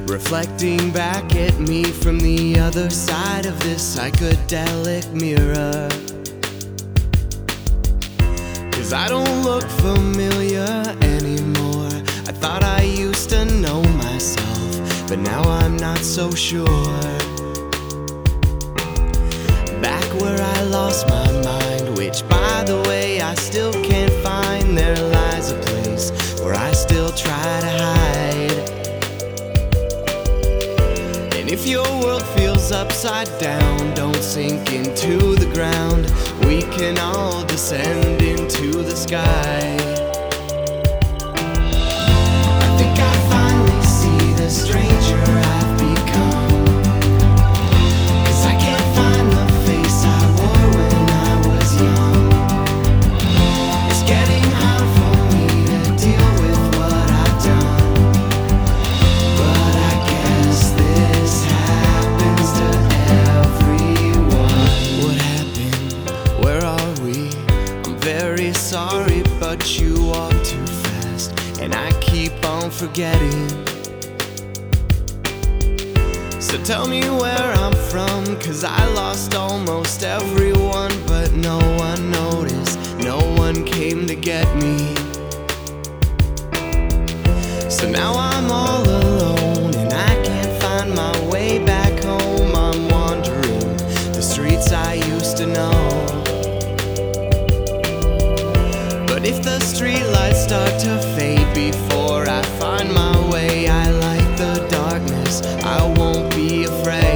reflecting back at me from the other side of this psychedelic mirror. 'Cause I don't look familiar anymore. I thought I used to know myself, but now I'm not so sure. Back where I lost my mind, which by the way I still can't find, there lies a place where I still try to hide. And if your world feels upside down, don't sink into the ground. We can all descend into the sky. I think I finally see the stranger I've become. 'Cause I can't find the face I wore when I was young. It's getting hard for me to deal with what I've done. But I guess this happens to everyone. What happened? Where are we? I'm very sorry, but you walk too fast, and I keep on forgetting. So tell me where I'm from, 'cause I lost almost everyone, but no one noticed, no one came to get me. So now I'm all alone, and I can't find my way back home. I'm wandering the streets I used to know. But if the streetlights start to fade before I find my way, I like the darkness, I won't be afraid.